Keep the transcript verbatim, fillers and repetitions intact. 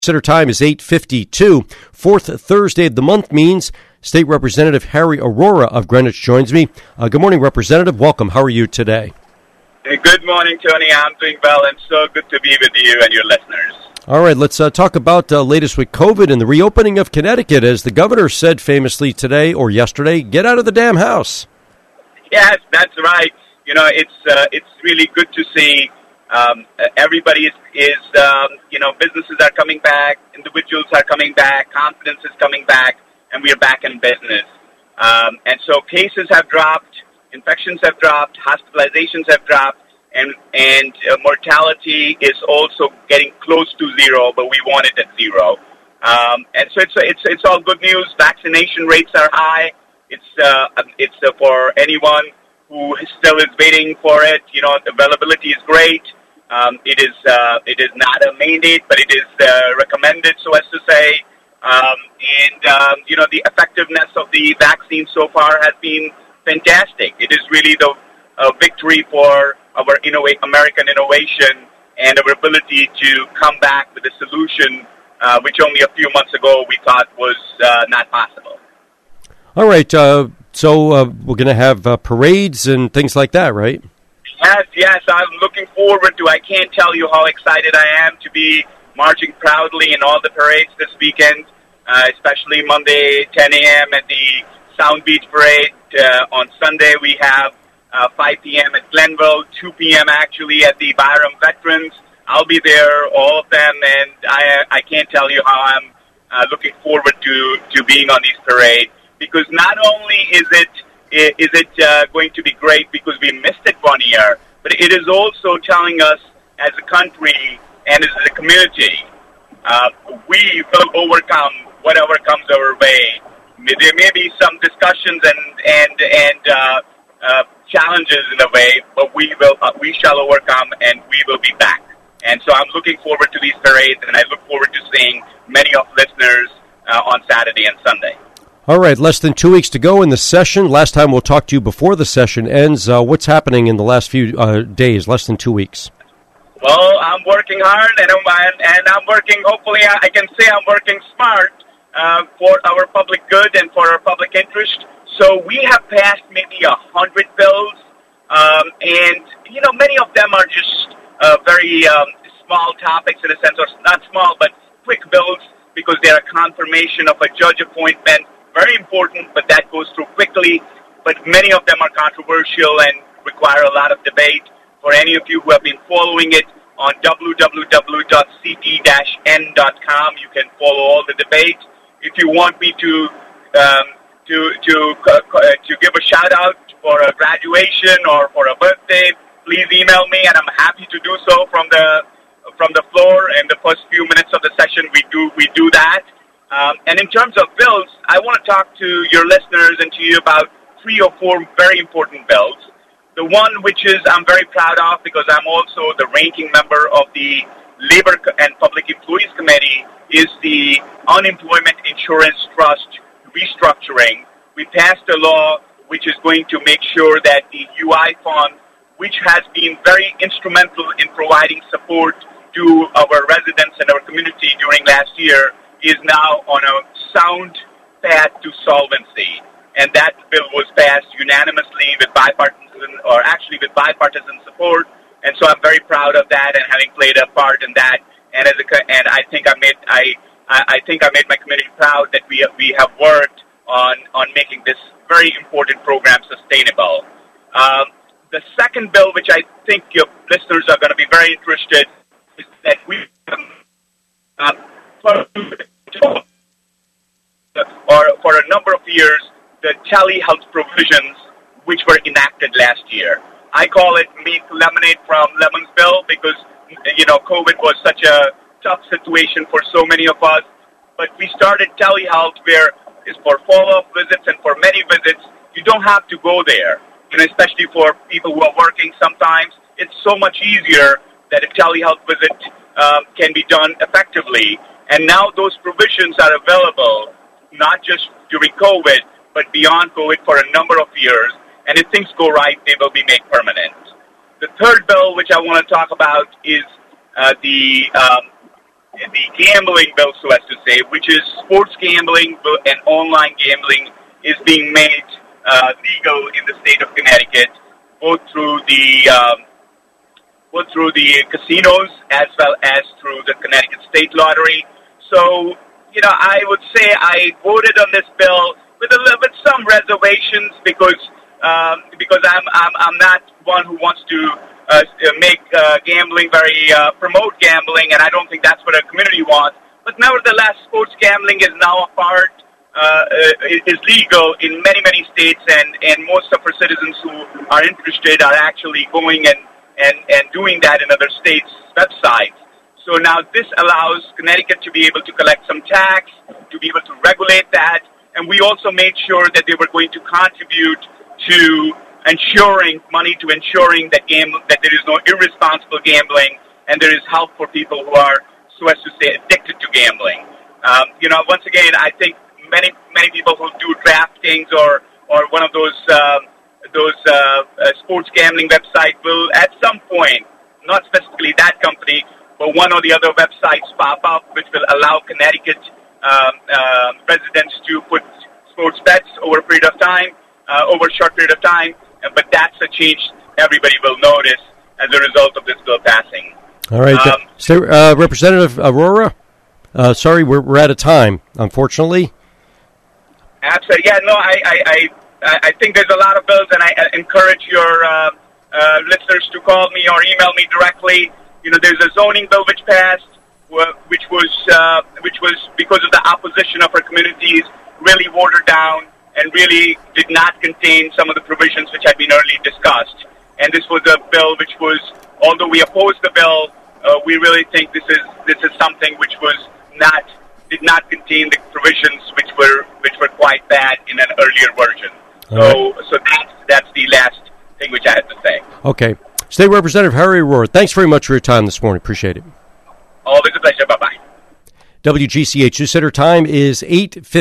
Center time is eight fifty-two. Fourth Thursday of the month means State Representative Harry Arora of Greenwich joins me. Uh, good morning, Representative. Welcome. How are you today? Hey, good morning, Tony. I'm doing well, and so good to be with you and your listeners. All right, let's uh, talk about uh, latest with COVID and the reopening of Connecticut. As the governor said famously today or yesterday, get out of the damn house. Yes, that's right. You know, it's uh, it's really good to see. Um, everybody is, is um, you know, businesses are coming back, individuals are coming back, confidence is coming back, and we are back in business. Um, and so cases have dropped, infections have dropped, hospitalizations have dropped, and and uh, mortality is also getting close to zero, but we want it at zero. Um, and so it's it's it's all good news. Vaccination rates are high. It's uh, it's uh, for anyone who still is waiting for it. You know, availability is great. Um, it is uh, it is not a mandate, but it is uh, recommended, so as to say. Um, and, um, you know, the effectiveness of the vaccine so far has been fantastic. It is really the uh, victory for our innova- American innovation and our ability to come back with a solution uh, which only a few months ago we thought was uh, not possible. All right. Uh, so uh, we're going to have uh, parades and things like that, right? Yes, yes, I'm looking forward to. I can't tell you how excited I am to be marching proudly in all the parades this weekend, uh, especially Monday, ten a.m. at the Sound Beach Parade. Uh, on Sunday, we have uh, five p.m. at Glenville, two p.m. actually at the Byram Veterans. I'll be there, all of them, and I I can't tell you how I'm uh, looking forward to, to being on these parades, because not only is it Is it uh, going to be great because we missed it one year, but it is also telling us as a country and as a community, uh, we will overcome whatever comes our way. There may be some discussions and and and uh, uh, challenges in a way, but we will uh, we shall overcome, and we will be back. And so I'm looking forward to these parades, and I look forward to seeing many of listeners uh, on Saturday and Sunday. All right, less than two weeks to go in the session. Last time we'll talk to you before the session ends. Uh, what's happening in the last few uh, days, less than two weeks? Well, I'm working hard, and I'm, and I'm working, hopefully I can say I'm working smart uh, for our public good and for our public interest. So we have passed maybe a hundred bills, um, and, you know, many of them are just uh, very um, small topics in a sense, or not small, but quick bills, because they're a confirmation of a judge appointment. Very important, but that goes through quickly. But many of them are controversial and require a lot of debate. For any of you who have been following it on w w w dot c p dash n dot com, you can follow all the debate. If you want me to um, to to uh, to give a shout out for a graduation or for a birthday, please email me, and I'm happy to do so from the from the floor. In the first few minutes of the session, we do we do that. Um, and in terms of bills, I want to talk to your listeners and to you about three or four very important bills. The one which is I'm very proud of, because I'm also the ranking member of the Labor and Public Employees Committee, is the Unemployment Insurance Trust restructuring. We passed a law which is going to make sure that the U I Fund, which has been very instrumental in providing support to our residents and our community during last year, is now on a sound path to solvency. And that bill was passed unanimously with bipartisan, or actually with bipartisan support. And so I'm very proud of that and having played a part in that. And as a, and I think I made I I think I made my community proud that we we have worked on on making this very important program sustainable. Um, the second bill, which I think your listeners are going to be very interested, is that we. Um, For, or for a number of years, the telehealth provisions which were enacted last year. I call it make lemonade from Lemonsville, because, you know, COVID was such a tough situation for so many of us. But we started telehealth, where it's for follow-up visits, and for many visits, you don't have to go there. And especially for people who are working sometimes, it's so much easier that a telehealth visit um, can be done effectively. And now those provisions are available, not just during COVID, but beyond COVID for a number of years. And if things go right, they will be made permanent. The third bill, which I want to talk about, is uh, the um, the gambling bill, so as to say, which is sports gambling and online gambling, is being made uh, legal in the state of Connecticut, both through the um, both through the casinos as well as through the Connecticut State Lottery. So, you know, I would say I voted on this bill with a little bit some reservations because um, because I'm I'm I'm not one who wants to uh, make uh, gambling very uh, promote gambling, and I don't think that's what our community wants. But nevertheless, sports gambling is now a part. Uh, is legal in many, many states, and, and most of our citizens who are interested are actually going and, and, and doing that in other states' websites. So now this allows Connecticut to be able to collect some tax, to be able to regulate that, and we also made sure that they were going to contribute to ensuring, money to ensuring that game, that there is no irresponsible gambling, and there is help for people who are, so as to say, addicted to gambling. Um, you know, once again, I think Many many people who do DraftKings or or one of those uh, those uh, uh, sports gambling websites will at some point, not specifically that company, but one or the other websites pop up, which will allow Connecticut um, uh, residents to put sports bets over a period of time, uh, over a short period of time. But that's a change everybody will notice as a result of this bill passing. All right, um, so, uh, Representative Arora. Uh, sorry, we're we're out of time, unfortunately. Absolutely. Yeah, no, I, I, I, I think there's a lot of bills, and I encourage your uh, uh, listeners to call me or email me directly. You know, there's a zoning bill which passed, which was uh, which was because of the opposition of our communities, really watered down and really did not contain some of the provisions which had been earlier discussed. And this was a bill which was, although we opposed the bill, uh, we really think this is this is something which was not. did not contain the provisions which were which were quite bad in an earlier version. So, right. so that's that's the last thing which I had to say. Okay, State Representative Harry Arora, thanks very much for your time this morning. Appreciate it. Always a pleasure. Bye bye. W G C H News Center time is eight fifty.